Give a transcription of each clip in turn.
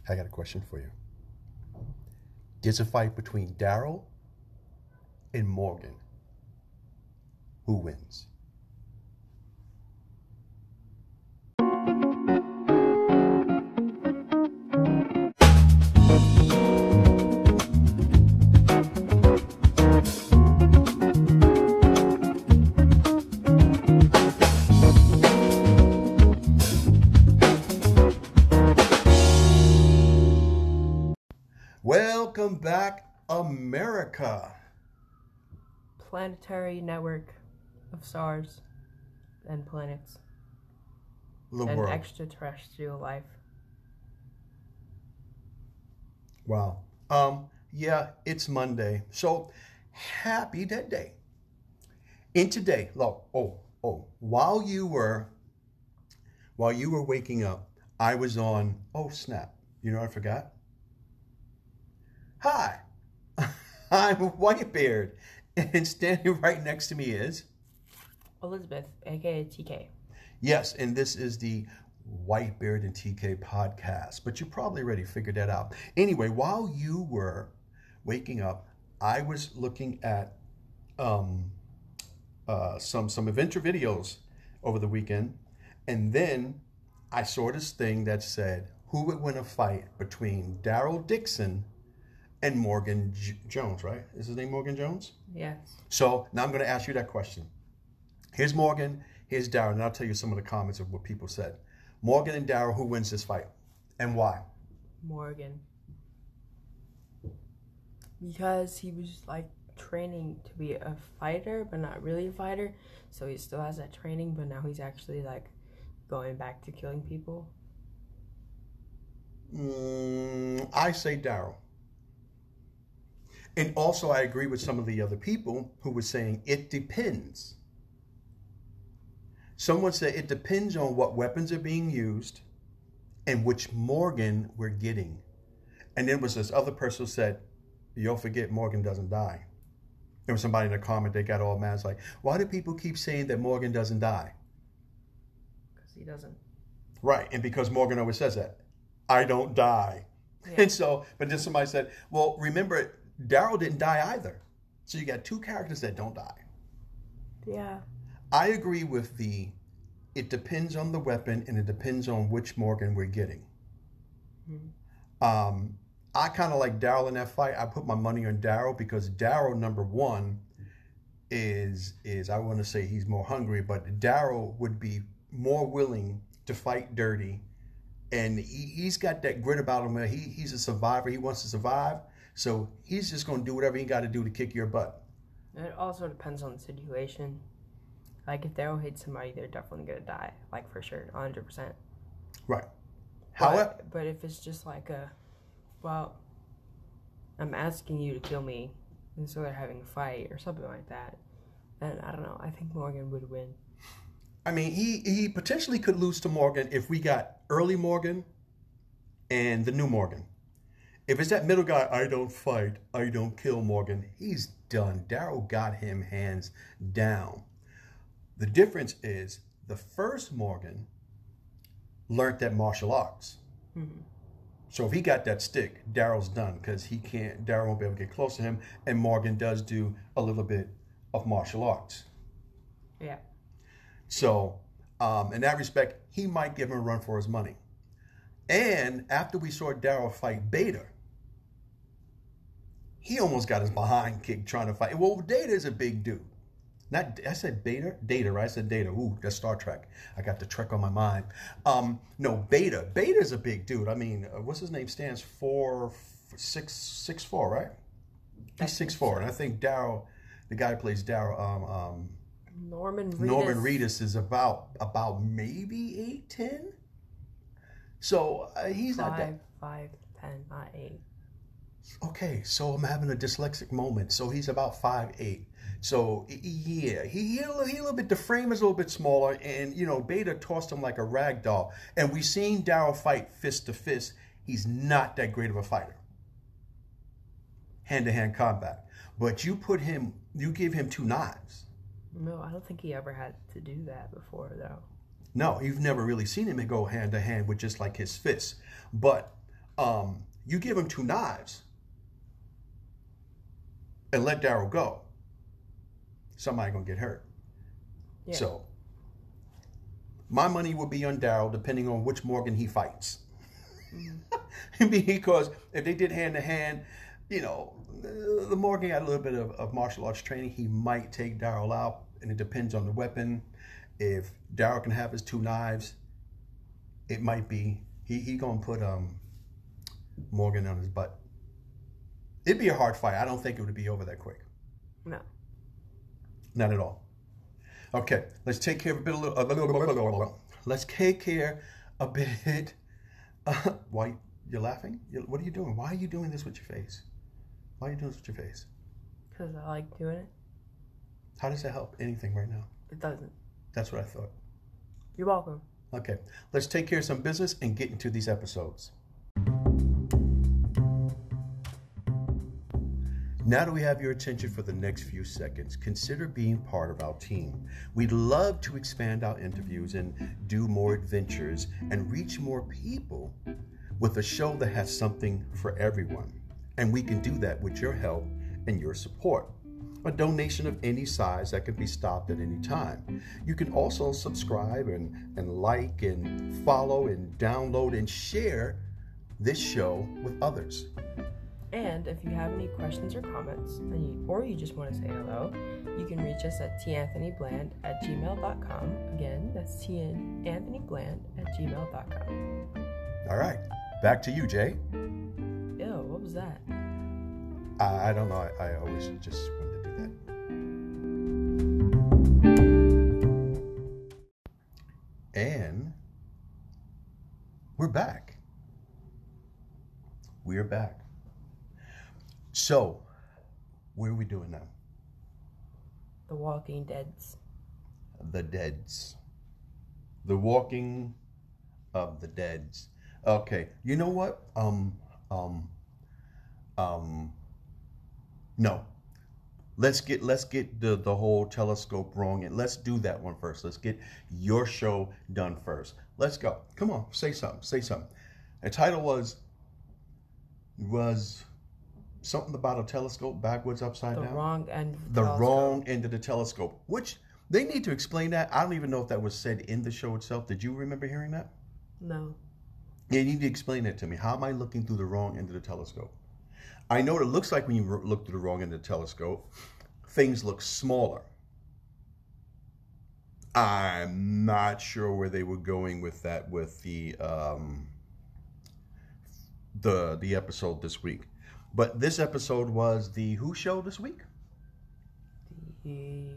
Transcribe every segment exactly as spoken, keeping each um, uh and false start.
I got a question for you. There's a fight between Daryl and Morgan. Who wins? Welcome back, America. Planetary network of stars and planets The and world. extraterrestrial life. Wow. Um, yeah, it's Monday. So happy Dead Day. In today, look, oh, oh, while you were while you were waking up, I was on, oh snap. You know what I forgot? Hi. I'm Whitebeard. And standing right next to me is Elizabeth, aka T K. yes, and this is the Whitebeard and T K podcast. But you probably already figured that out. Anyway, while you were waking up, I was looking at um, uh, some some adventure videos over the weekend, and then I saw this thing that said who would win a fight between Daryl Dixon and Morgan J- Jones. Right? Is his name Morgan Jones? Yes. So now I'm going to ask you that question. Here's Morgan, here's Daryl, and I'll tell you some of the comments of what people said. Morgan and Daryl, who wins this fight and why? Morgan. Because he was like training to be a fighter, but not really a fighter. So he still has that training, but now he's actually like going back to killing people. Mm, I say Daryl. And also I agree with some of the other people who were saying it depends. Someone said it depends on what weapons are being used and which Morgan we're getting. And then was this other person who said, you'll forget Morgan doesn't die. There was somebody in a comment, they got all mad. It's like, why do people keep saying that Morgan doesn't die? Because he doesn't. Right, and because Morgan always says that, I don't die. Yeah. And so, but then somebody said, well, remember, Daryl didn't die either. So you got two characters that don't die. Yeah. I agree with the, it depends on the weapon and it depends on which Morgan we're getting. Mm-hmm. Um, I kind of like Daryl in that fight. I put my money on Daryl because Daryl, number one, is, is I want to say he's more hungry, but Daryl would be more willing to fight dirty. And he, he's got that grit about him where he, he's a survivor. He wants to survive. So he's just going to do whatever he got to do to kick your butt. It also depends on the situation. Like, if Daryl hits somebody, they're definitely going to die. Like, for sure, one hundred percent. Right. But, However, but if it's just like a, well, I'm asking you to kill me, and so they're having a fight or something like that, then I don't know. I think Morgan would win. I mean, he, he potentially could lose to Morgan if we got early Morgan and the new Morgan. If it's that middle guy, I don't fight, I don't kill Morgan, he's done. Daryl got him hands down. The difference is the first Morgan learned that martial arts. Mm-hmm. So if he got that stick, Daryl's done because he can't, Daryl won't be able to get close to him. And Morgan does do a little bit of martial arts. Yeah. So um, in that respect, he might give him a run for his money. And after we saw Daryl fight Beta, he almost got his behind kicked trying to fight. Well, Data is a big dude. Not, I said Beta? Data, right? I said Data. Ooh, that's Star Trek. I got the Trek on my mind. Um, no, Beta. Beta is a big dude. I mean, uh, what's his name? Stands for six, six, four, right? He's six, four. And I think Daryl, the guy who plays Daryl, um, um, Norman Reedus. Norman Reedus is about, about maybe eight, ten. So uh, he's five, not that. Five, ten, not eight. Okay, so I'm having a dyslexic moment. So he's about five eight. So yeah, he, he, a little, he a little bit, the frame is a little bit smaller, and you know, Beta tossed him like a rag doll. And we've seen Daryl fight fist to fist. He's not that great of a fighter. Hand to hand combat. But you put him, you give him two knives. No, I don't think he ever had to do that before, though. No, you've never really seen him go hand to hand with just like his fists. But Um, you give him two knives and let Daryl go, somebody gonna get hurt. Yeah. So my money will be on Daryl, depending on which Morgan he fights. Mm-hmm. Because if they did hand to hand, you know, the Morgan got a little bit of, of martial arts training. He might take Daryl out, and it depends on the weapon. If Daryl can have his two knives, it might be he he gonna put um Morgan on his butt. It'd be a hard fight. I don't think it would be over that quick. No. Not at all. Okay, let's take care of a bit. A little, a little, a little, a little. Let's take care a bit. Uh, why you're laughing? You're, what are you doing? Why are you doing this with your face? Why are you doing this with your face? Because I like doing it. How does that help anything right now? It doesn't. That's what I thought. You're welcome. Okay, let's take care of some business and get into these episodes. Now that we have your attention for the next few seconds, consider being part of our team. We'd love to expand our interviews and do more adventures and reach more people with a show that has something for everyone. And we can do that with your help and your support. A donation of any size that can be stopped at any time. You can also subscribe and, and like and follow and download and share this show with others. And if you have any questions or comments, and you, or you just want to say hello, you can reach us at t anthony bland at gmail dot com. Again, that's t anthony bland at gmail dot com. All right, back to you, Jay. Ew, what was that? I, I don't know. I, I always just wanted to do that. And we're back. We're back. So, what are we doing now? The Walking Deads. The Deads. The Walking of the Deads. Okay, you know what? Um, um, um, no. Let's get let's get the, the whole telescope wrong, and let's do that one first. Let's get your show done first. Let's go. Come on, say something. Say something. The title was was. Something about a telescope backwards, upside the down. The wrong end of the, the telescope. wrong end of the telescope. Which they need to explain that. I don't even know if that was said in the show itself. Did you remember hearing that? No. Yeah, you need to explain that to me. How am I looking through the wrong end of the telescope? I know what it looks like when you look through the wrong end of the telescope. Things look smaller. I'm not sure where they were going with that with the um, the the episode this week. But this episode was the who show this week? The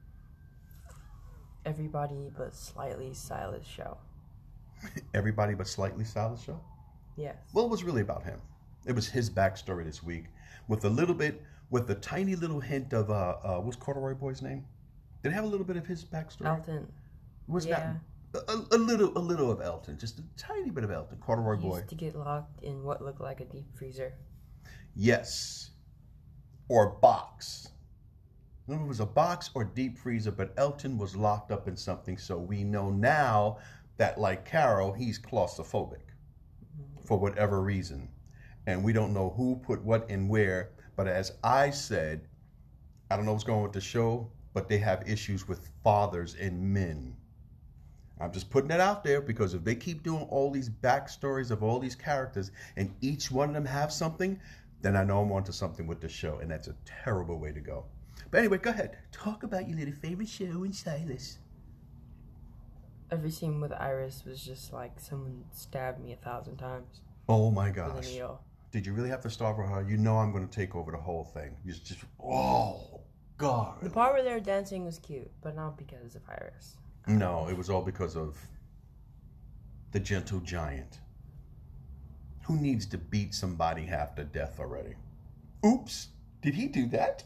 Everybody But Slightly Silas show. Everybody But Slightly Silas show? Yes. Well, it was really about him. It was his backstory this week with a little bit, with a tiny little hint of, uh, uh what's Corduroy Boy's name? Did it have a little bit of his backstory? Elton. Was yeah. that a, a little, a little of Elton, just a tiny bit of Elton, Corduroy he Boy. Used to get locked in what looked like a deep freezer. Yes, or box. I don't know if it was a box or deep freezer, but Elton was locked up in something. So we know now that, like Carol, he's claustrophobic mm-hmm. for whatever reason. And we don't know who put what in where. But as I said, I don't know what's going on with the show, but they have issues with fathers and men. I'm just putting that out there because if they keep doing all these backstories of all these characters and each one of them have something, then I know I'm onto something with the show, and that's a terrible way to go. But anyway, go ahead. Talk about your little favorite show in Silas. Every scene with Iris was just like someone stabbed me a thousand times. Oh my gosh. With a needle. Did you really have to start with her? You know I'm going to take over the whole thing. You just, oh, God. The part where they were dancing was cute, but not because of Iris. No, it was all because of the gentle giant. Who needs to beat somebody half to death already? Oops, did he do that?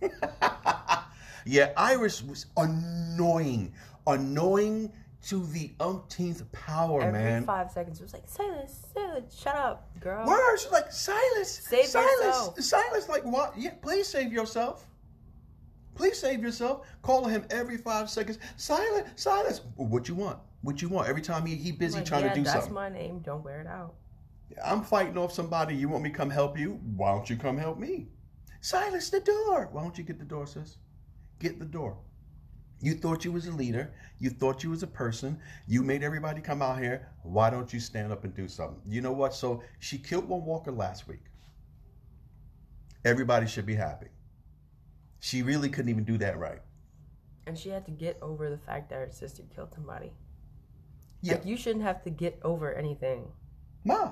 Yeah, Iris was annoying. Annoying to the umpteenth power, Every man. Every five seconds, it was like, Silas, Silas, shut up, girl. Words like, Silas, save Silas, yourself. Silas, like what? Yeah, please save yourself. Please save yourself. Calling him every five seconds. Silas, Silas. What you want? What you want? Every time he, he busy like, trying yeah, to do that's something. That's my name. Don't wear it out. I'm fighting off somebody. You want me to come help you? Why don't you come help me? Silence the door. Why don't you get the door, sis? Get the door. You thought you was a leader. You thought you was a person. You made everybody come out here. Why don't you stand up and do something? You know what? So she killed one walker last week. Everybody should be happy. She really couldn't even do that right. And she had to get over the fact that her sister killed somebody. Yeah. Like, you shouldn't have to get over anything. Ma.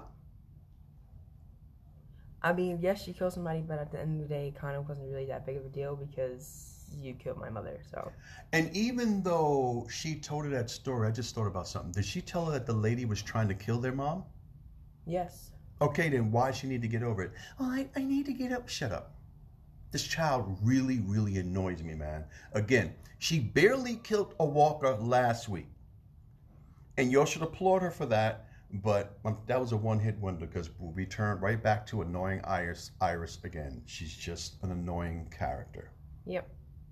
I mean, yes, she killed somebody, but at the end of the day, it kind of wasn't really that big of a deal because you killed my mother, so. And even though she told her that story, I just thought about something. Did she tell her that the lady was trying to kill their mom? Yes. Okay, then why she need to get over it? Oh, I, I need to get up. Shut up. This child really, really annoys me, man. Again, she barely killed a walker last week. And y'all should applaud her for that. But um, that was a one-hit wonder because we'll return right back to annoying Iris, Iris again. She's just an annoying character. Yep.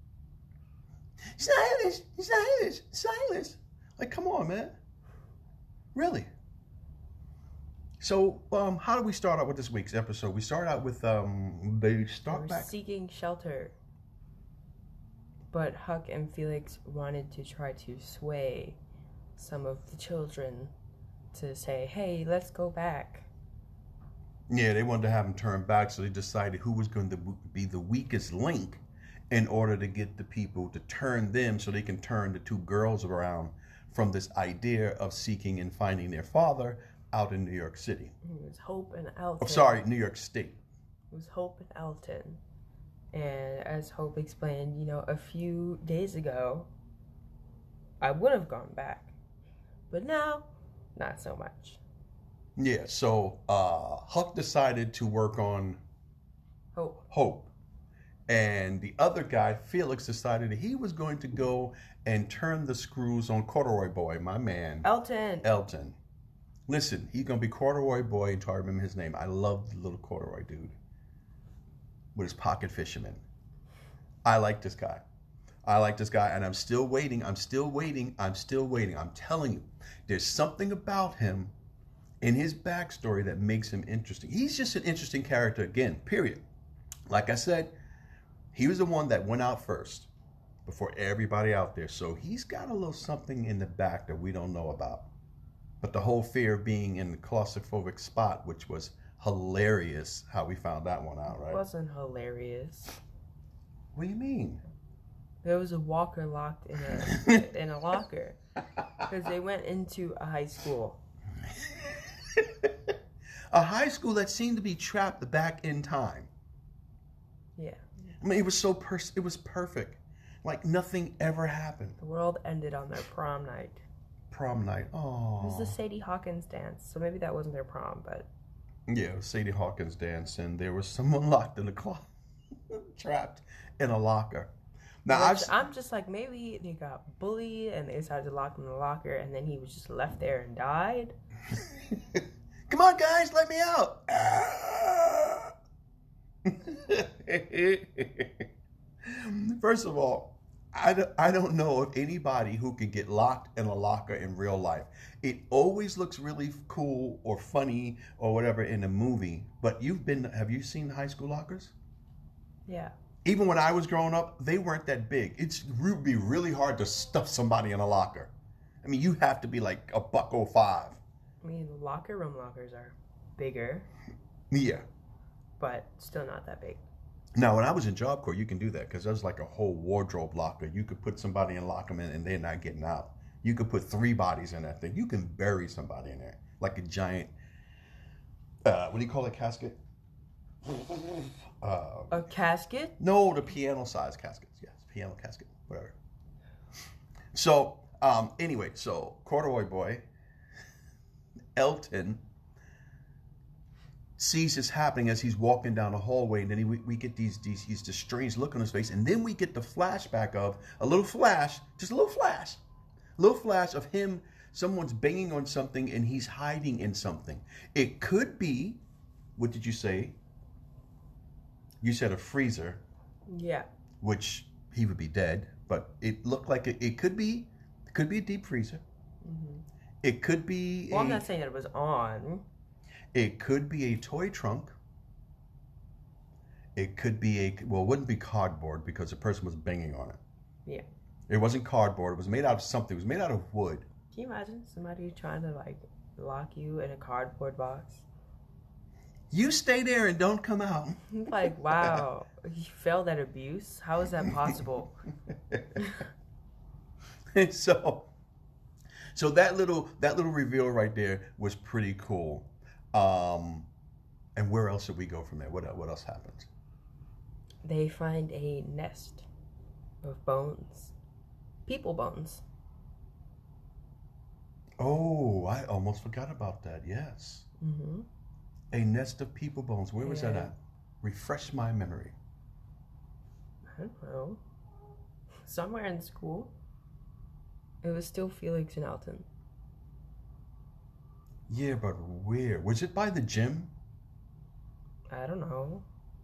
Silas, Silas, Silas. Like, come on, man. Really? So, um, how do we start out with this week's episode? We start out with, um, they start We're back. seeking shelter. But Huck and Felix wanted to try to sway some of the children to say, hey, let's go back. Yeah, they wanted to have them turn back, so they decided who was going to be the weakest link in order to get the people to turn them so they can turn the two girls around from this idea of seeking and finding their father out in New York City. It was Hope and Elton. Oh, sorry, New York State. It was Hope and Elton. And as Hope explained, you know, a few days ago, I would have gone back. But now, not so much. Yeah, so uh, Huck decided to work on Hope. Hope. And the other guy, Felix, decided that he was going to go and turn the screws on Corduroy Boy, my man. Elton. Elton. Listen, he's going to be Corduroy Boy until I remember his name. I love the little corduroy dude with his pocket fisherman. I like this guy. I like this guy, and I'm still waiting. I'm still waiting. I'm still waiting. I'm telling you, there's something about him in his backstory that makes him interesting. He's just an interesting character again, period. Like I said, he was the one that went out first before everybody out there. So he's got a little something in the back that we don't know about. But the whole fear of being in the claustrophobic spot, which was hilarious how we found that one out, right? It wasn't hilarious. What do you mean? There was a walker locked in a in a locker because they went into a high school. A high school that seemed to be trapped back in time. Yeah. I mean, it was so per- it was perfect. Like nothing ever happened. The world ended on their prom night. Prom night. Oh. It was the Sadie Hawkins dance, so maybe that wasn't their prom, but yeah, it was Sadie Hawkins dance, and there was someone locked in a closet, trapped in a locker. Now I've... I'm just like, maybe they got bullied and they decided to lock him in the locker, and then he was just left there and died. Come on, guys, let me out. First of all, I don't, I don't know of anybody who could get locked in a locker in real life. It always looks really cool or funny or whatever in a movie. But you've been, have you seen high school lockers? Yeah. Even when I was growing up, they weren't that big. It's, it would be really hard to stuff somebody in a locker. I mean, you have to be like a buck oh five. I mean, locker room lockers are bigger. Yeah. But still not that big. Now, when I was in Job Corps, you can do that because there's like a whole wardrobe locker. You could put somebody and lock them in, and they're not getting out. You could put three bodies in that thing. You can bury somebody in there like a giant. Uh, what do you call it? Casket? Uh, a casket? No, the piano-sized caskets. Yes, piano casket, whatever. So, um, anyway, so Corduroy Boy, Elton, sees this happening as he's walking down the hallway, and then he, we, we get these, these, he's this strange look on his face, and then we get the flashback of a little flash, just a little flash, a little flash of him, someone's banging on something, and he's hiding in something. It could be, what did you say? You said a freezer. Yeah. Which he would be dead, but it looked like it, it could be, it could be a deep freezer. Mm-hmm. It could be Well, a, I'm not saying that it was on. It could be a toy trunk. It could be a, well, it wouldn't be cardboard because the person was banging on it. Yeah. It wasn't cardboard. It was made out of something. It was made out of wood. Can you imagine somebody trying to like lock you in a cardboard box? You stay there and don't come out. Like, wow, you failed at abuse? How is that possible? And so, so that little that little reveal right there was pretty cool. Um, and where else did we go from there? What what else happened? They find a nest of bones, people bones. Oh, I almost forgot about that. Yes. Mm-hmm. A nest of people bones. Where was Yeah. that at? Refresh my memory. I don't know. Somewhere in school. It was still Felix and Elton. Yeah, but where? Was it by the gym? I don't know.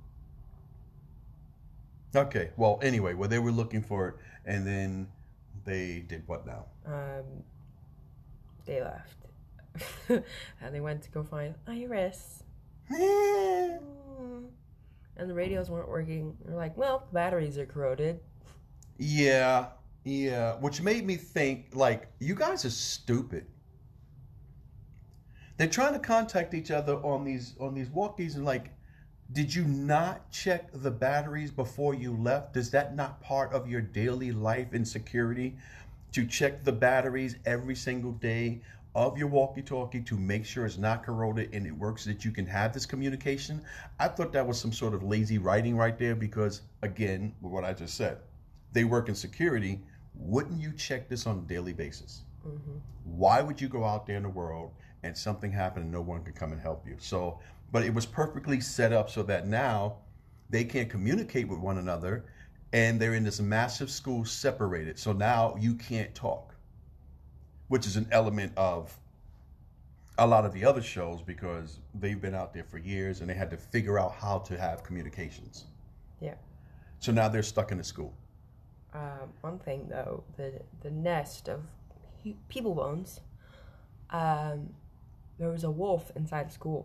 Okay. Well, anyway, well, they were looking for it, and then they did what now? Um, they left. And they went to go find Iris. Mm. And the radios weren't working. They're like, well, the batteries are corroded. Yeah, yeah. Which made me think, like, you guys are stupid. They're trying to contact each other on these on these walkies, and like, did you not check the batteries before you left? Is that not part of your daily life in security? To check the batteries every single day of your walkie-talkie to make sure it's not corroded and it works so that you can have this communication? I thought that was some sort of lazy writing right there because, again, what I just said, they work in security. Wouldn't you check this on a daily basis? Mm-hmm. Why would you go out there in the world and something happen and no one can come and help you? So, but it was perfectly set up so that now they can't communicate with one another and they're in this massive school separated. So now you can't talk, which is an element of a lot of the other shows because they've been out there for years and they had to figure out how to have communications. Yeah. So now they're stuck in the school. Um, one thing though, the the nest of hu- people bones. Um, there was a wolf inside the school.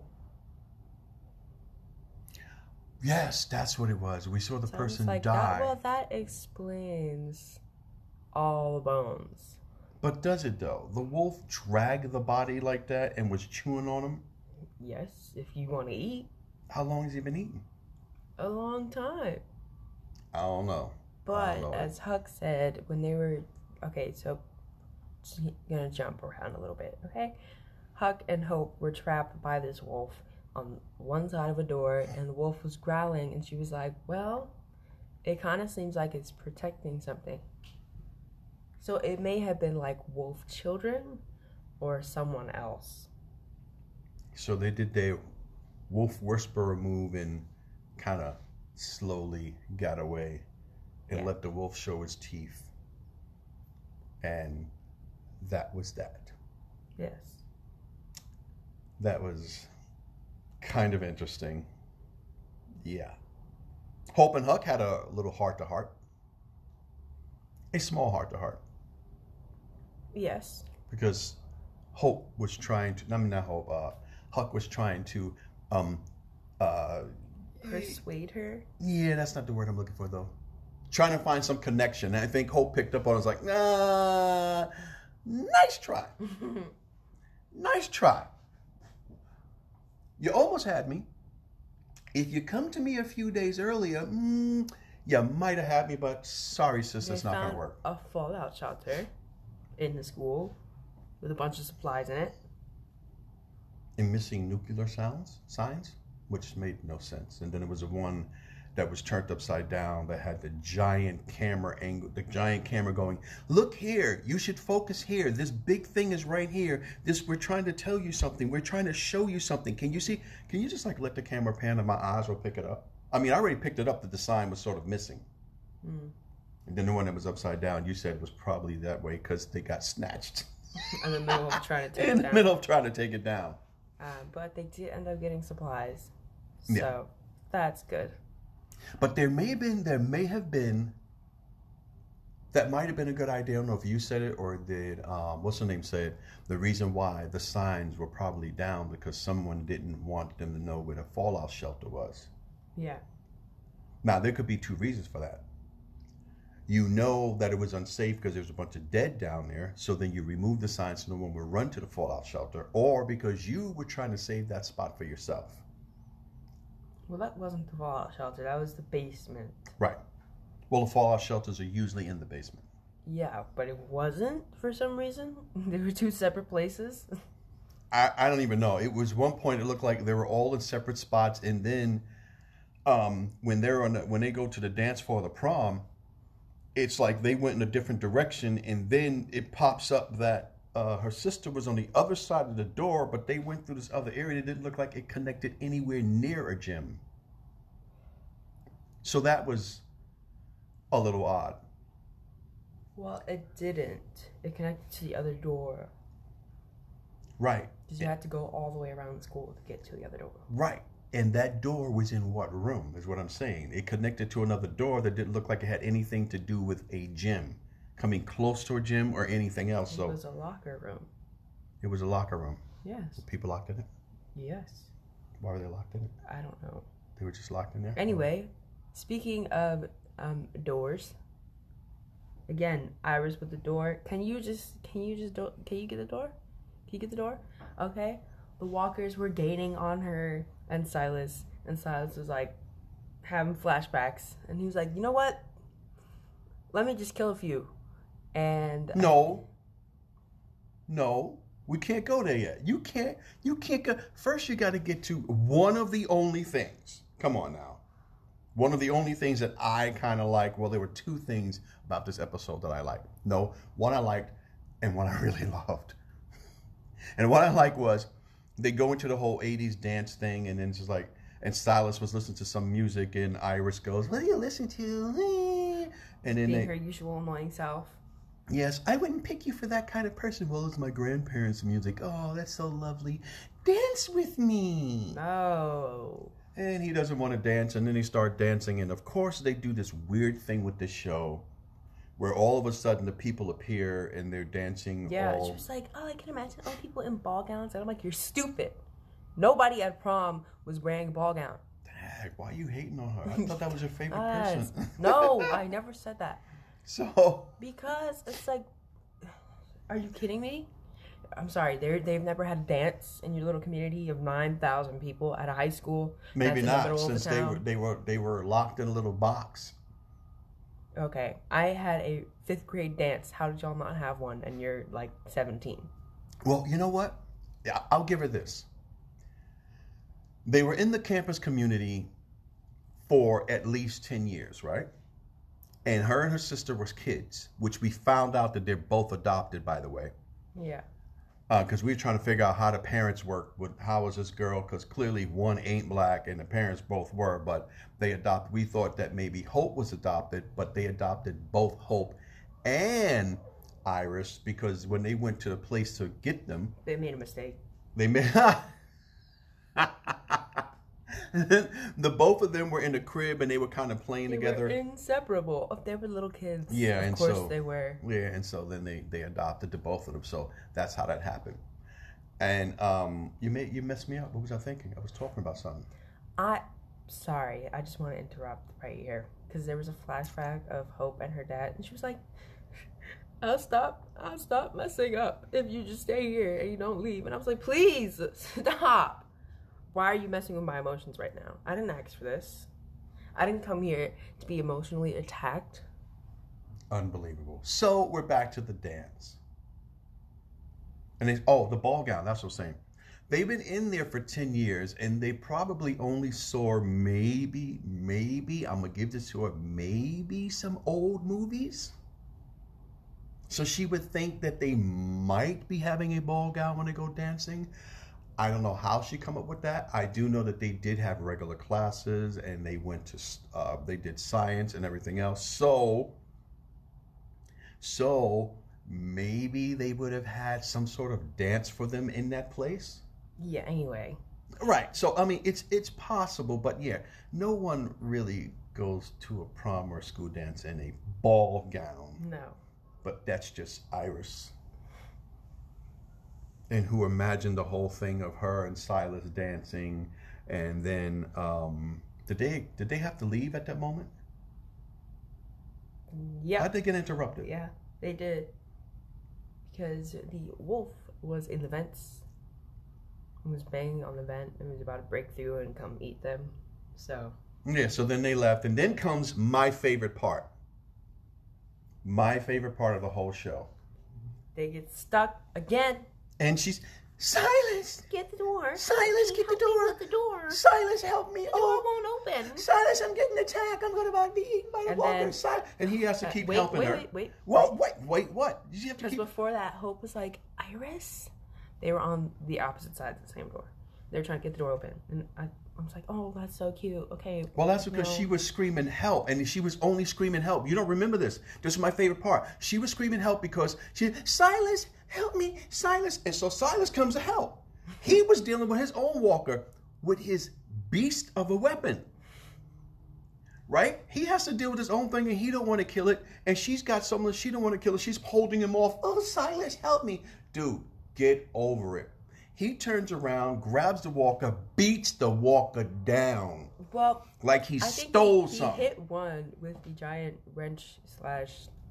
Yes, that's what it was. We saw the So I was person like, die. That, well, that explains all the bones. But does it though? The wolf dragged the body like that and was chewing on him? Yes, if you want to eat. How long has he been eating? A long time. I don't know. I But don't know. as Huck said, when they were okay, so just gonna jump around a little bit, okay? Huck and Hope were trapped by this wolf on one side of a door, and the wolf was growling, and she was like, "Well, it kind of seems like it's protecting something." So it may have been like wolf children, or someone else. So they did their wolf whisperer move and kind of slowly got away and Yeah. let the wolf show his teeth. And that was that. Yes. That was kind of interesting. Yeah. Hope and Huck had a little heart to heart. A small heart to heart. Yes. Because Hope was trying to, I mean, not Hope, uh, Huck was trying to, um, uh, Persuade her. yeah, that's not the word I'm looking for though. Trying to find some connection. And I think Hope picked up on it, was like, nah, nice try. Nice try. You almost had me. If you come to me a few days earlier, mm, you might have had me, but sorry, sis, that's They not going to found work. a fallout shelter in the school with a bunch of supplies in it. And missing nuclear sounds, signs, which made no sense. And then there was a one that was turned upside down that had the giant camera angle, the giant camera going, look here, you should focus here. This big thing is right here. This, we're trying to tell you something. We're trying to show you something. Can you see? Can you just like let the camera pan and my eyes will pick it up? I mean, I already picked it up that the sign was sort of missing. Mm. And then the one that was upside down, you said was probably that way because they got snatched. In the middle of trying to take In it the down. middle of trying to take it down. Um, but they did end up getting supplies. So Yeah. that's good. But there may have been, there may have been, That might have been a good idea. I don't know if you said it or did, um, what's her name say it? The reason why the signs were probably down because someone didn't want them to know where the fallout shelter was. Yeah. Now, there could be two reasons for that. You know that it was unsafe because there's a bunch of dead down there, so then you remove the sign so no one will run to the fallout shelter, or because you were trying to save that spot for yourself. Well, that wasn't the fallout shelter. That was the basement. Right. Well, the fallout shelters are usually in the basement. Yeah, but it wasn't for some reason. They were two separate places. I, I don't even know. It was one point it looked like they were all in separate spots, and then um, when they're on the, when they go to the dance for the prom, it's like they went in a different direction, and then it pops up that uh, her sister was on the other side of the door, but they went through this other area. It didn't look like it connected anywhere near a gym. So that was a little odd. Well, it didn't. It connected to the other door. Right. Because you had to go all the way around the school to get to the other door. Right. And that door was in what room is what I'm saying. It connected to another door that didn't look like it had anything to do with a gym, coming close to a gym or anything else. It so was a locker room. It was a locker room. Yes. Were people locked in it? Yes. Why were they locked in it? I don't know. They were just locked in there? Anyway, speaking of um, doors, again, Iris with the door. Can you just, can you just, do, can you get the door? Can you get the door? Okay. The walkers were gaining on her and Silas, and Silas was like having flashbacks, and he was like, you know what? Let me just kill a few. And no, no, we can't go there yet. You can't, you can't go. First, you got to get to one of the only things. Come on now. One of the only things that I kind of like, well, there were two things about this episode that I liked. No, one I liked and one I really loved. And what I liked was they go into the whole eighties dance thing, and then it's just like, and Silas was listening to some music, and Iris goes, what do you listen to? And then being they, her usual annoying self. yes, I wouldn't pick you for that kind of person. Well, it's my grandparents' music. Oh, that's so lovely. Dance with me. No. And he doesn't want to dance, and then he starts dancing, and of course they do this weird thing with this show where all of a sudden the people appear and they're dancing. Yeah, all... she was like, oh, I can imagine all people in ball gowns. And I'm like, you're stupid. Nobody at prom was wearing a ball gown. Dang, why are you hating on her? I thought that was your favorite Yes. person. No, I never said that. So... Because it's like, are you kidding me? I'm sorry, they they've never had a dance in your little community of nine thousand people at a high school. Maybe that's in the not, middle of the since they town. were, they, were, they were locked in a little box. Okay, I had a fifth grade dance. How did y'all not have one? And you're like seventeen. Well, you know what? Yeah, I'll give her this. They were in the campus community for at least ten years, right? And her and her sister was kids, which we found out that they're both adopted, by the way. Yeah. Because uh, we were trying to figure out how the parents work. With how was this girl? Because clearly one ain't black and the parents both were, but they adopted. We thought that maybe Hope was adopted, but they adopted both Hope and Iris because when they went to the place to get them, They made a mistake. they made the both of them were in the crib and they were kind of playing They together. were inseparable. Oh, they were little kids. Yeah, of and course so they were. Yeah, and so then they they adopted the both of them. So that's how that happened. And um, you made you messed me up. What was I thinking? I was talking about something. I, sorry, I just want to interrupt right here because there was a flashback of Hope and her dad, and she was like, "I'll stop, I'll stop messing up if you just stay here and you don't leave." And I was like, "Please stop. Why are you messing with my emotions right now? I didn't ask for this. I didn't come here to be emotionally attacked." Unbelievable. So we're back to the dance. And they, oh, the ball gown, that's what I'm saying. They've been in there for ten years, and they probably only saw maybe, maybe, I'm going to give this to her, maybe some old movies. So she would think that they might be having a ball gown when they go dancing. I don't know how she come up with that. I do know that they did have regular classes, and they went to, uh, they did science and everything else. So, so maybe they would have had some sort of dance for them in that place. Yeah, anyway. Right. So, I mean, it's it's possible, but yeah, no one really goes to a prom or a school dance in a ball gown. No. But that's just Iris. And who imagined the whole thing of her and Silas dancing, and then um, did they did they have to leave at that moment? Yeah. How'd they get interrupted? Yeah, they did. Because the wolf was in the vents and was banging on the vent and was about to break through and come eat them. So. Yeah, so then they left, and then comes my favorite part. My favorite part of the whole show. They get stuck again. And she's, Silas! Get the door. Silas, get the door. Get the door. Silas, help me. The Oh, door won't open. Silas, I'm getting attacked. I'm going to be eaten by the And walker. then- Silas. And he has to Uh, keep wait, helping wait, her. Wait, wait, What? Wait, wait, what? Did you have to Because keep... before that, Hope was like, Iris? They were on the opposite sides of the same door. They were trying to get the door open. And I, I was like, oh, that's so cute. Okay. Well, that's because no. she was screaming help, and she was only screaming help. You don't remember this. This is my favorite part. She was screaming help because she, Silas, help me, Silas. And so Silas comes to help. He was dealing with his own walker with his beast of a weapon. Right? He has to deal with his own thing, and he don't want to kill it. And she's got someone she don't want to kill it. She's holding him off. Oh, Silas, help me. Dude, get over it. He turns around, grabs the walker, beats the walker down. Well, Like he I think stole he, he something. hit one with the giant wrench slash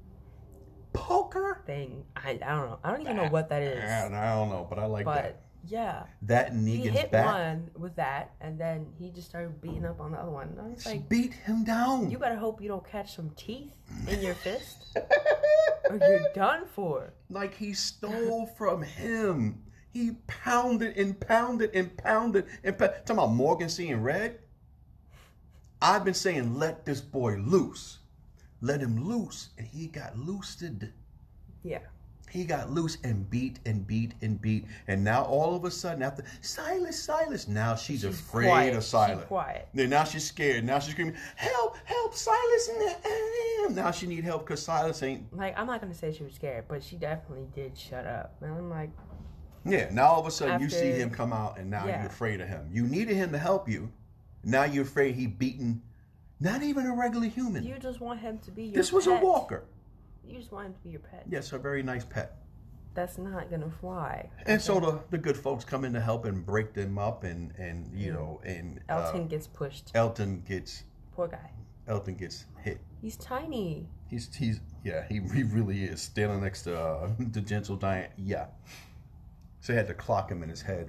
Poker? thing. I, I don't know. I don't even know what that is. I don't know, but I like But that. yeah, That and he Negan's hit back. one with that, and then he just started beating up on the other one. And I was She like, beat him down. you better hope you don't catch some teeth in your fist, or you're done for. Like he stole from him. He pounded and pounded and pounded and pounded. Talking about Morgan seeing red. I've been saying, let this boy loose. Let him loose. And he got loosed. Yeah. He got loose and beat and beat and beat. And now all of a sudden, after, Silas, Silas. Now she's, She's afraid quiet. of Silas. She's quiet. Then now she's scared. Now she's screaming, help, help, Silas. And now she need help because Silas ain't. Like, I'm not going to say she was scared, but she definitely did shut up. And I'm like, Yeah, now all of a sudden you After- see him come out and now Yeah. you're afraid of him. You needed him to help you. Now you're afraid he beaten not even a regular human. you just want him to be your This was pet. a walker. You just want him to be your pet. Yes, a very nice pet. That's not going to fly. And so the, the good folks come in to help and break them up and, and you know, and Elton uh, gets pushed. Elton gets Poor guy. Elton gets hit. He's tiny. He's he's yeah, he, he really is standing next to uh, the gentle giant. Yeah. So they had to clock him in his head.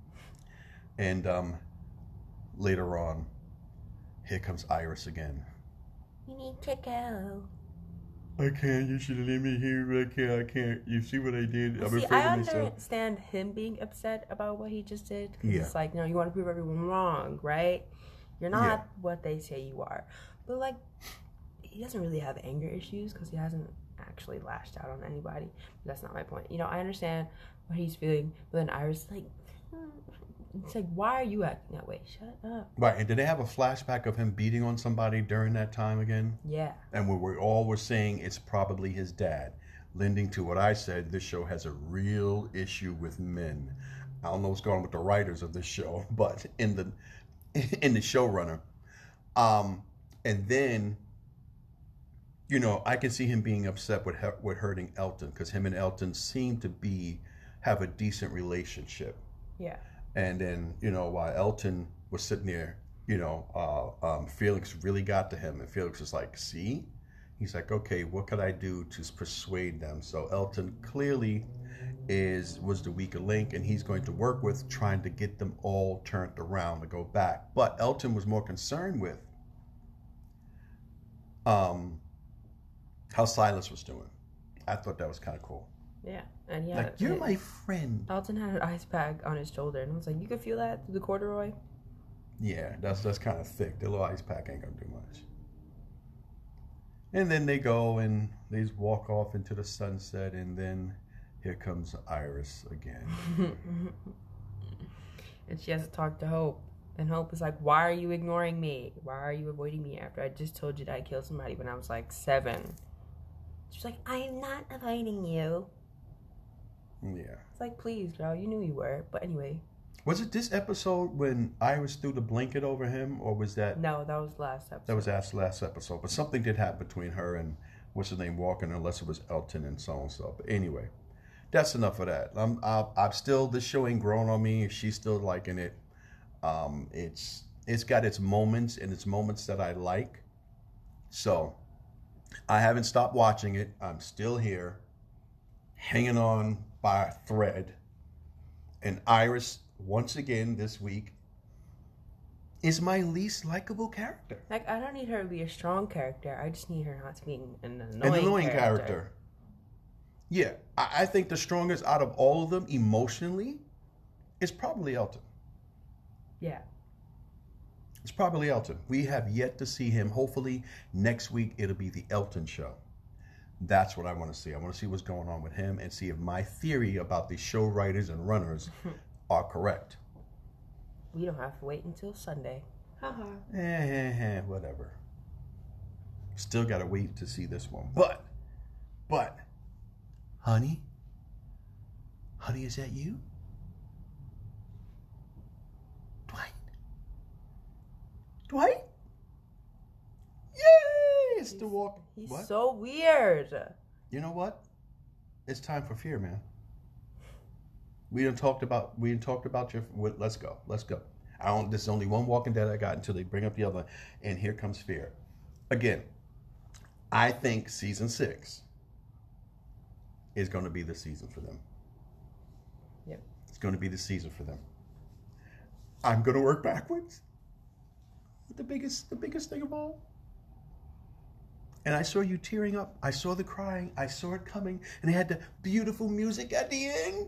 And um, later on, here comes Iris again. You need to go. I can't. You should have let me here. I can't. I can't. You see what I did? I'm See, afraid I of myself. understand him being upset about what he just did. 'Cause Yeah. It's like, no, you want to prove everyone wrong, right? You're not Yeah. what they say you are. But, like, he doesn't really have anger issues because he hasn't actually lashed out on anybody. That's not my point. You know, I understand what he's feeling. But then Iris, like, hmm, it's like, why are you acting that way? Shut up. Right. And did they have a flashback of him beating on somebody during that time again? Yeah. And we we all were saying it's probably his dad, lending to what I said. This show has a real issue with men. I don't know what's going on with the writers of this show, but in the in the showrunner, um, and then, you know, I can see him being upset with hu- with hurting Elton because him and Elton seem to be have a decent relationship. Yeah. And then, you know, while Elton was sitting there, you know, uh, um, Felix really got to him. And Felix was like, see? He's like, okay, what could I do to persuade them? So Elton clearly is was the weaker link, and he's going to work with trying to get them all turned around to go back. But Elton was more concerned with um, how Silas was doing. I thought that was kind of cool. Yeah. And yeah. Like, you're my friend. Elton had an ice pack on his shoulder. And I was like, you could feel that through the corduroy? Yeah, that's that's kind of thick. The little ice pack ain't gonna do much. And then they go and they walk off into the sunset, and then here comes Iris again. And she has to talk to Hope. And Hope is like, why are you ignoring me? Why are you avoiding me after I just told you that I killed somebody when I was like seven? She's like, I am not avoiding you. Yeah. It's like, please, girl, you knew you were. But anyway, Was it this episode when Iris threw the blanket over him, or was that? No, that was last episode. That was last last episode. But something did happen between her and what's his name Walker, unless it was Elton and so and so. But anyway, that's enough of that. I'm I, I'm still this show ain't grown on me. She's still liking it. Um, it's it's got its moments and its moments that I like. So I haven't stopped watching it. I'm still here, hanging on by a thread. And Iris, once again this week, is my least likable character. Like, I don't need her to be a strong character. I just need her not to be an annoying, An annoying character. character. Yeah, I, I think the strongest out of all of them emotionally is probably Elton. Yeah. It's probably Elton. We have yet to see him. Hopefully next week it'll be the Elton show. That's what I want to see. I want to see what's going on with him and see if my theory about the show writers and runners are correct. We don't have to wait until Sunday. Haha. Eh, eh, eh, whatever. Still got to wait to see this one. But, but, honey, honey, is that you? Dwight? Dwight? Yay! It's the walk. He's What? so weird. You know what? It's time for fear, man. We done talked about. We done talked about your. well, Let's go. Let's go. I don't. This is only one Walking Dead I got until they bring up the other, and here comes fear. Again, I think season six is going to be the season for them. Yep. It's going to be the season for them. I'm going to work backwards. The biggest, the biggest thing of all. And I saw you tearing up. I saw the crying. I saw it coming. And they had the beautiful music at the end.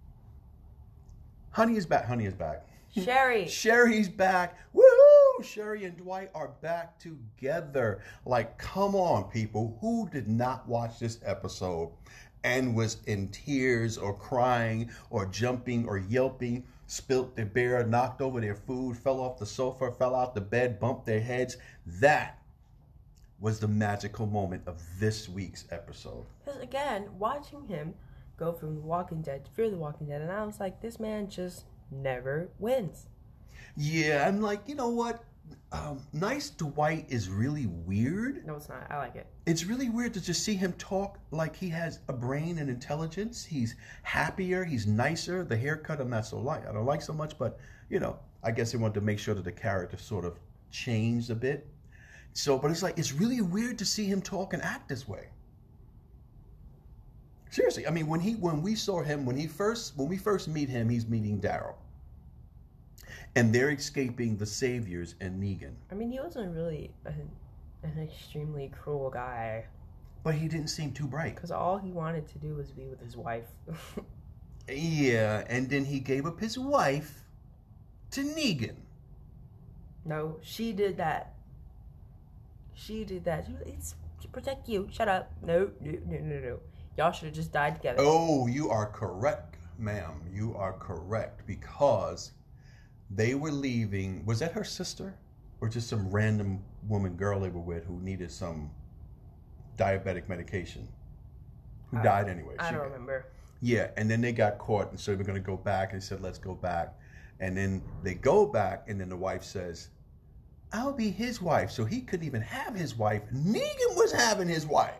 Honey is back. Honey is back. Sherry. Sherry's back. Woohoo! Sherry and Dwight are back together. Like, come on, people. Who did not watch this episode and was in tears or crying or jumping or yelping, spilt their beer, knocked over their food, fell off the sofa, fell out the bed, bumped their heads? That was the magical moment of this week's episode. Because again, watching him go from The Walking Dead to Fear the Walking Dead, and I was like, this man just never wins. Yeah, I'm like, you know what? Um, nice Dwight is really weird. No, it's not. I like it. It's really weird to just see him talk like he has a brain and intelligence. He's happier. He's nicer. The haircut I'm not so like. I don't like so much, but, you know, I guess they wanted to make sure that the character sort of changed a bit. So, but it's like, it's really weird to see him talk and act this way. Seriously, I mean, when he, when we saw him, when he first, when we first meet him, he's meeting Daryl. And they're escaping the Saviors and Negan. I mean, he wasn't really an, an extremely cruel guy. But he didn't seem too bright. Because all he wanted to do was be with his wife. Yeah, and then he gave up his wife to Negan. No, she did that. She did that. She was, it's to protect you. Shut up. No, no, no, no, no. Y'all should have just died together. Oh, you are correct, ma'am. You are correct, because they were leaving. Was that her sister? Or just some random woman girl they were with who needed some diabetic medication? Who I, died anyway. I She don't got- remember. Yeah, and then they got caught, and so they were going to go back, and they said, let's go back. And then they go back, and then the wife says, I'll be his wife. So he couldn't even have his wife. Negan was having his wife.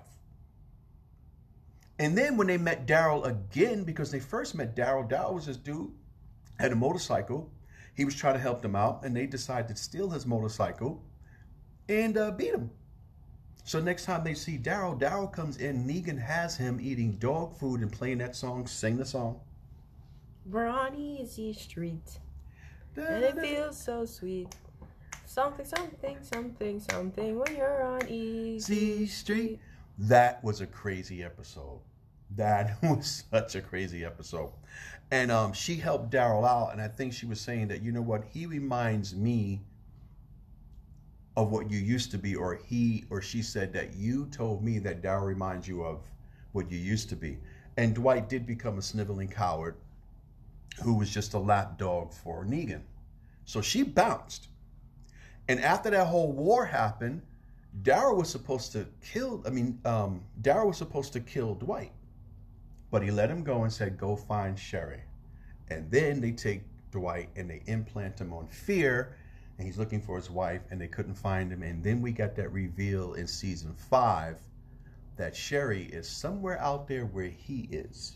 And then when they met Daryl again, because they first met Daryl, Daryl was this dude, had a motorcycle. He was trying to help them out, and they decided to steal his motorcycle and uh, beat him. So next time they see Daryl, Daryl comes in, Negan has him eating dog food and playing that song, sing the song. We're on easy street, and it feels so sweet. Something, something, something, something when you're on easy street. That was a crazy episode. That was such a crazy episode. And um, she helped Daryl out, and I think she was saying that, you know what, he reminds me of what you used to be, or he or she said that you told me that Daryl reminds you of what you used to be. And Dwight did become a sniveling coward who was just a lapdog for Negan. So she bounced. And after that whole war happened, Daryl was supposed to kill, I mean, um, Daryl was supposed to kill Dwight. But he let him go and said, go find Sherry. And then they take Dwight, and they implant him on fear, and he's looking for his wife, and they couldn't find him. And then we got that reveal in season five that Sherry is somewhere out there where he is,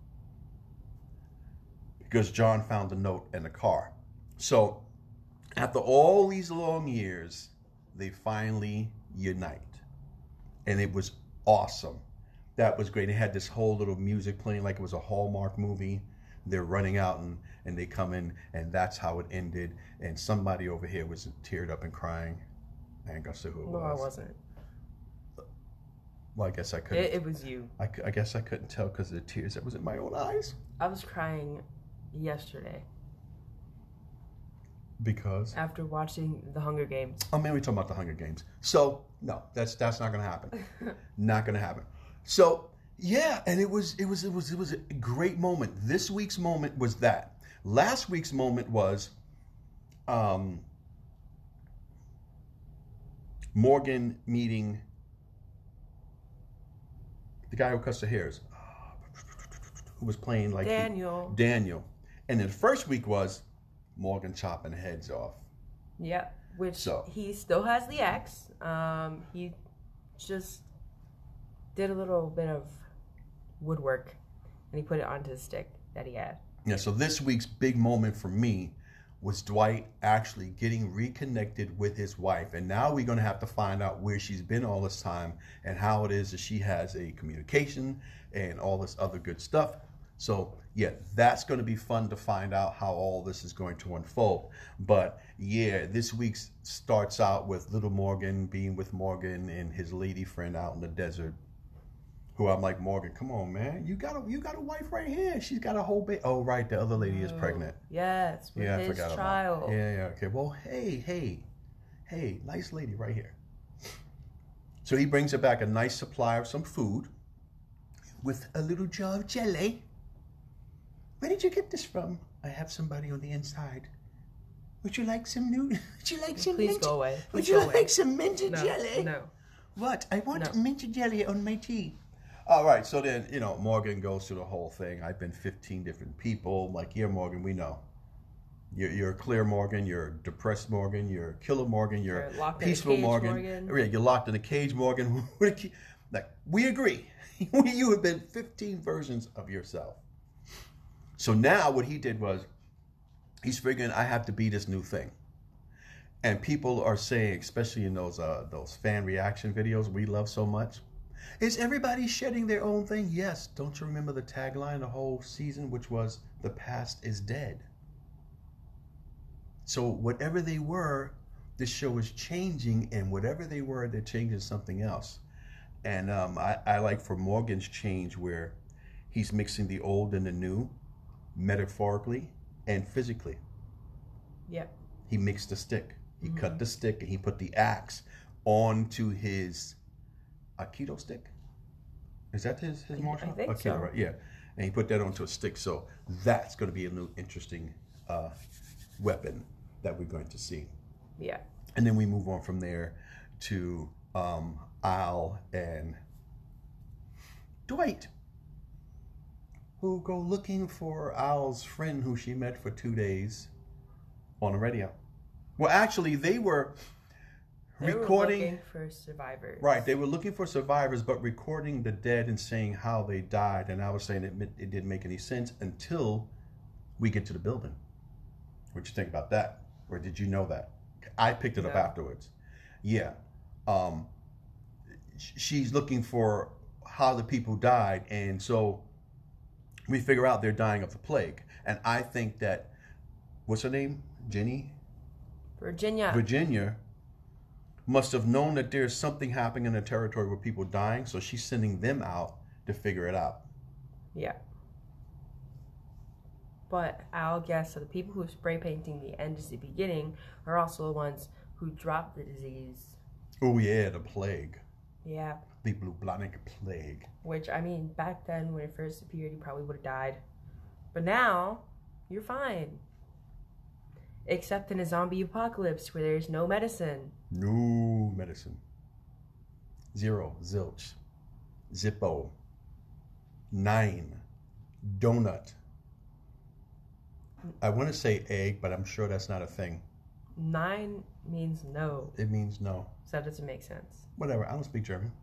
because John found the note in the car. So after all these long years, they finally unite, and it was awesome. That was great. They had this whole little music playing like it was a Hallmark movie. They're running out, and, and they come in, and that's how it ended. And somebody over here was teared up and crying. I ain't gonna say who it No, was. I wasn't. Well, I guess I couldn't. It, it was you. I, I guess I couldn't tell because of the tears that was in my own eyes. I was crying yesterday Because? after watching The Hunger Games. Oh man, we're talking about the Hunger Games. So no, that's that's not gonna happen. Not gonna happen. So yeah, and it was it was it was it was a great moment. This week's moment was that. Last week's moment was um, Morgan meeting the guy who cuts the hairs, who was playing like Daniel. The, Daniel. And then the first week was Morgan chopping heads off. Yep. Which So. he still has the axe. Um, he just did a little bit of woodwork, and he put it onto the stick that he had. Yeah, so this week's big moment for me was Dwight actually getting reconnected with his wife. And now we're going to have to find out where she's been all this time and how it is that she has a communication and all this other good stuff. So, yeah, that's going to be fun to find out how all this is going to unfold. But, yeah, this week starts out with little Morgan being with Morgan and his lady friend out in the desert. Who I'm like, Morgan, come on, man. You got a you got a wife right here. She's got a whole baby. Oh, right, the other lady is pregnant. Yes, with Yeah, I his forgot child. about. Yeah, yeah. Okay. Well, hey, hey, hey, nice lady right here. So he brings her back a nice supply of some food with a little jar of jelly. Where did you get this from? I have somebody on the inside. Would you like some new? Would you like some? Please mint? go away. Would Please you go like away. some minted No, jelly? no. What? I want No. minted jelly on my tea. All right, so then, you know, Morgan goes through the whole thing. I've been fifteen different people. I'm like, yeah, Morgan, we know. You're, you're clear Morgan, you're depressed Morgan, you're killer Morgan, you're, You're locked in a peaceful cage, Morgan. Morgan. Yeah, you're locked in a cage, Morgan. Like, we agree. You have been fifteen versions of yourself. So now what he did was, he's figuring, I have to be this new thing. And people are saying, especially in those uh, those fan reaction videos we love so much, is everybody shedding their own thing? Yes. Don't you remember the tagline the whole season, which was, the past is dead? So whatever they were, this show is changing, and whatever they were, they're changing something else. And um, I, I like for Morgan's change where he's mixing the old and the new, metaphorically and physically. Yep. He mixed the stick. He Mhm. cut the stick, and he put the axe onto his Aikido stick. Is that his, his I- martial? I think Aikido, so. right? Yeah. And he put that onto a stick. So that's going to be a new interesting uh, weapon that we're going to see. Yeah. And then we move on from there to um, Al and Dwight, who go looking for Al's friend who she met for two days on the radio. Well, actually, they were They recording. were looking for survivors. Right, they were looking for survivors, but recording the dead and saying how they died. And I was saying it, it didn't make any sense until we get to the building. What you think about that? Or did you know that? I picked it up No. afterwards. Yeah. Um, sh- she's looking for how the people died. And so we figure out they're dying of the plague. And I think that, what's her name? Jenny? Virginia. Virginia must have known that there's something happening in the territory where people are dying, so she's sending them out to figure it out. Yeah. But I'll guess that the people who are spray painting the end as the beginning are also the ones who dropped the disease. Oh yeah, the plague. Yeah. The bubonic plague. Which, I mean, back then when it first appeared, you probably would have died. But now, you're fine. Except in a zombie apocalypse where there's no medicine. No medicine. Zero, zilch, zippo, nine, donut. I want to say egg, but I'm sure that's not a thing. Nine means no. It means no. So that doesn't make sense. Whatever. I don't speak German.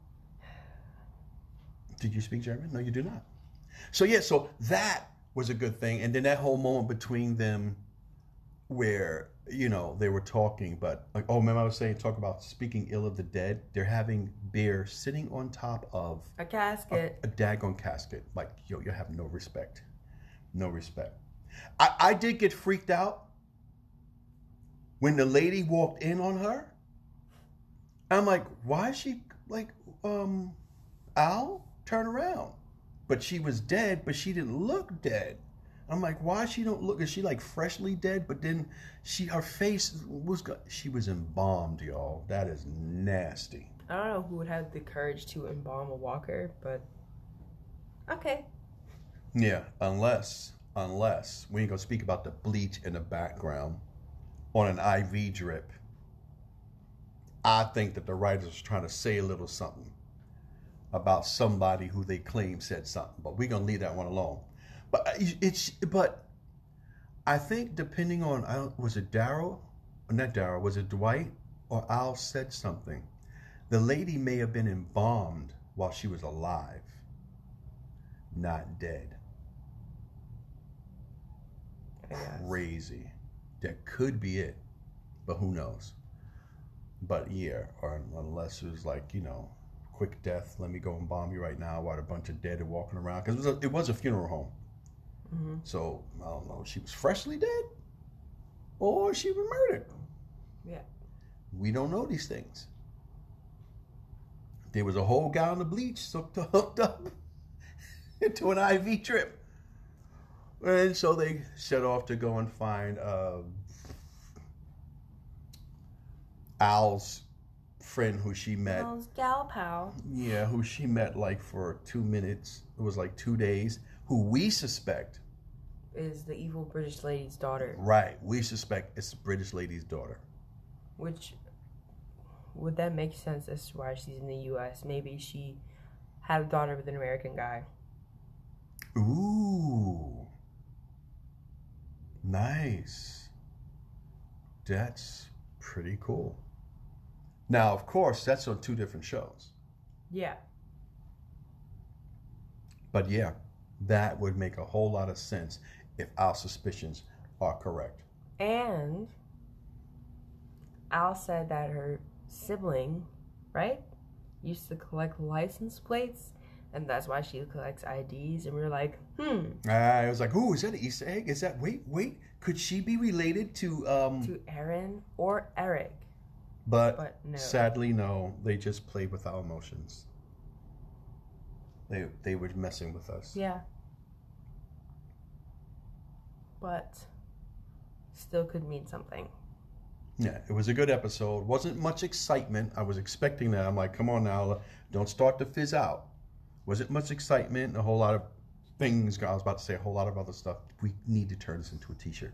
Did you speak German? No, you do not. So yeah, so that was a good thing. And then that whole moment between them where, you know, they were talking, but like, oh, remember I was saying, talk about speaking ill of the dead. They're having beer sitting on top of A casket. a, a daggone casket. Like, yo, you have no respect. No respect. I, I did get freaked out when the lady walked in on her. I'm like, why is she like, um, Al, turn around. But she was dead, but she didn't look dead. I'm like, why she don't look? Is she like freshly dead? But then she, her face was, she was embalmed, y'all. That is nasty. I don't know who would have the courage to embalm a walker, but okay. Yeah, unless, unless we ain't gonna speak about the bleach in the background on an I V drip. I think that the writers are trying to say a little something about somebody who they claim said something, but we're gonna leave that one alone. But it's, but I think depending on, was it Daryl? Not Daryl, was it Dwight or Al said something? The lady may have been embalmed while she was alive, not dead. Crazy. That could be it, but who knows? But yeah, or unless it was like, you know, quick death, let me go and bomb you right now while a bunch of dead are walking around. Because it, it was a funeral home. Mm-hmm. So, I don't know, she was freshly dead or she was murdered. Yeah. We don't know these things. There was a whole gallon of bleach hooked up into an I V drip. And so they set off to go and find uh, Al's friend who she met. Al's gal pal. Yeah, who she met like for two minutes. It was like two days. Who we suspect is the evil British lady's daughter. Right. We suspect it's the British lady's daughter. Which, would that make sense as to why she's in the U S? Maybe she had a daughter with an American guy. Ooh. Nice. That's pretty cool. Now, of course, that's on two different shows. Yeah. But yeah, that would make a whole lot of sense if our suspicions are correct. And Al said that her sibling, right, used to collect license plates, and that's why she collects I Ds. And we were like, hmm. I was like, ooh, is that an Easter egg? Is that, wait, wait, could she be related to... Um, to Aaron or Eric? But, but no. Sadly, no. They just played with our emotions. They they were messing with us. Yeah. But still could mean something. Yeah, it was a good episode. Wasn't much excitement. I was expecting that. I'm like, come on now, don't start to fizz out. Wasn't much excitement. A whole lot of things. I was about to say a whole lot of other stuff. We need to turn this into a t-shirt.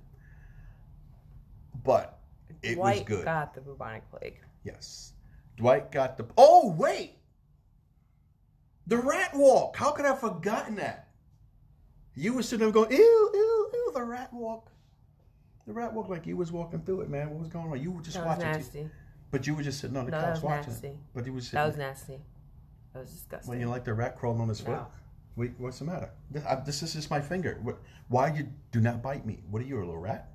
But it Dwight was good. got the bubonic plague. Yes. Dwight got the... Oh, wait! The rat walk. How could I have forgotten that? You were sitting there going, ew, ew, ew, the rat walk. The rat walk like you was walking through it, man. What was going on? You were just that watching. Was nasty. T- but you were just sitting on the no, couch that was watching nasty. it. But you was sitting That was nasty. That was disgusting. Well, you like the rat crawling on his foot? No. Wait, what's the matter? This, I, this is just my finger. What, why you do not bite me? What are you, a little rat?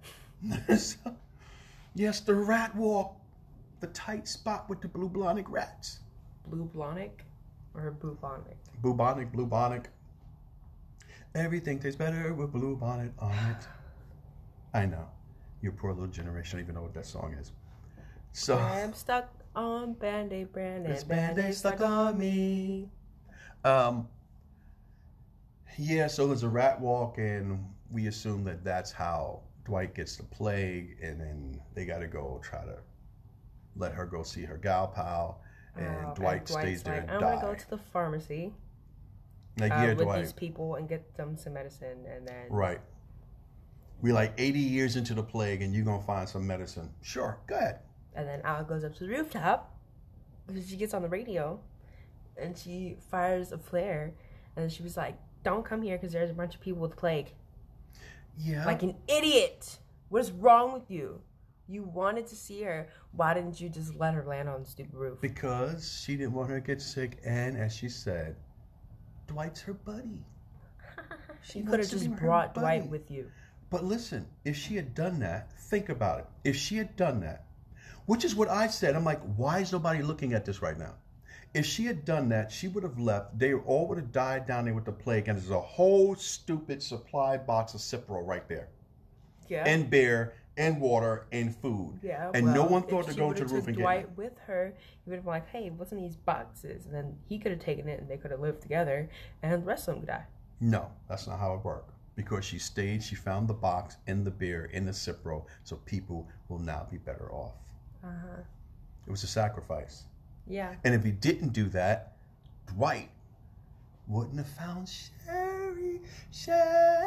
Yes, the rat walk. The tight spot with the bubonic rats. Bubonic or bubonic? Bubonic, bubonic. Everything tastes better with bluebonnet on it. I know. Your poor little generation don't even know what that song is. So I'm stuck on Band-Aid brand and This Band-Aid Band-Aid stuck on me. Um. Yeah, so there's a rat walk, and we assume that that's how Dwight gets the plague, and then they got to go try to let her go see her gal pal, and Oh, Dwight and stays Dwight's there like, and I'm die. gonna go to the pharmacy Like, uh, yeah, with Dwight. these people and get them some medicine, and then Right. We like eighty years into the plague, and you're gonna find some medicine. Sure, go ahead. and then Al goes up to the rooftop because she gets on the radio, and she fires a flare, and then she was like, "Don't come here because there's a bunch of people with plague." Yeah. Like an idiot. What is wrong with you? You wanted to see her. Why didn't you just let her land on the stupid roof? Because she didn't want her to get sick, and as she said, Dwight's her buddy. She could have just brought Dwight with you. But listen, if she had done that, think about it. If she had done that, which is what I said, I'm like, why is nobody looking at this right now? If she had done that, she would have left. They all would have died down there with the plague, and there's a whole stupid supply box of Cipro right there. Yeah. And beer, and water, and food. Yeah. And well, no one thought to go to the roof and get it. Dwight with her, he would have been like, hey, what's in these boxes? And then he could have taken it, and they could have lived together, and the rest of them could die. No, that's not how it worked. Because she stayed, she found the box and the beer in the Cipro, so people will now be better off. Uh-huh. It was a sacrifice. Yeah. And if he didn't do that, Dwight wouldn't have found Sherry, Sherry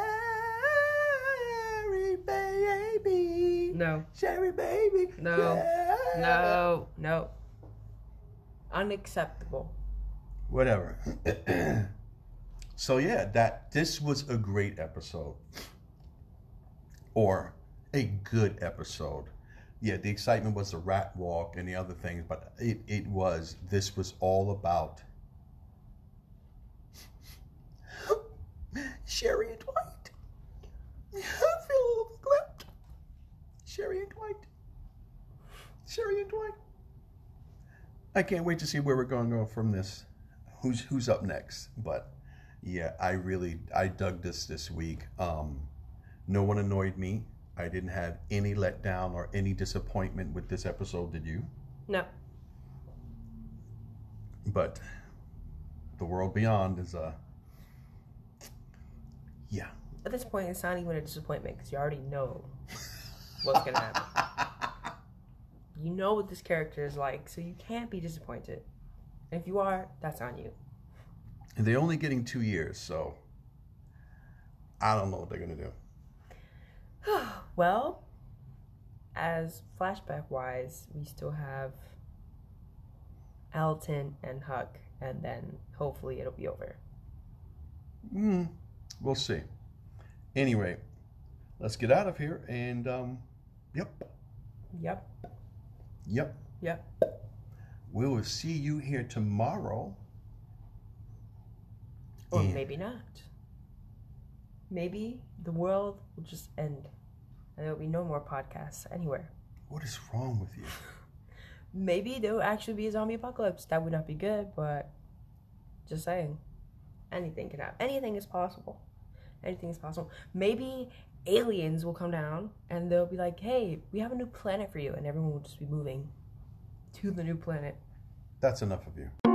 baby. No. Sherry baby. No. Yeah. No. No. Unacceptable. Whatever. So yeah, that this was a great episode. Or a good episode. Yeah, the excitement was the rat walk and the other things, but it, it was, this was all about Sherry and Dwight. I feel overclapped. Sherry and Dwight. Sherry and Dwight. I can't wait to see where we're going to go from this. Who's who's up next? But yeah, I really, I dug this this week. Um, no one annoyed me. I didn't have any letdown or any disappointment with this episode, did you? No. But the world beyond is a, yeah. At this point, it's not even a disappointment because you already know what's going to happen. You know what this character is like, so you can't be disappointed. And if you are, that's on you. And they're only getting two years, so I don't know what they're going to do. Well, as flashback-wise, we still have Elton and Huck, and then hopefully it'll be over. Mm, we'll see. Anyway, let's get out of here, and, um, yep. Yep. Yep. Yep. We will see you here tomorrow. Or and maybe not. Maybe the world will just end and there'll be no more podcasts anywhere. What is wrong with you? Maybe there will actually be a zombie apocalypse. That would not be good, but just saying. Anything can happen. Anything is possible. Anything is possible. Maybe aliens will come down and they'll be like, hey, we have a new planet for you. And everyone will just be moving to the new planet. That's enough of you.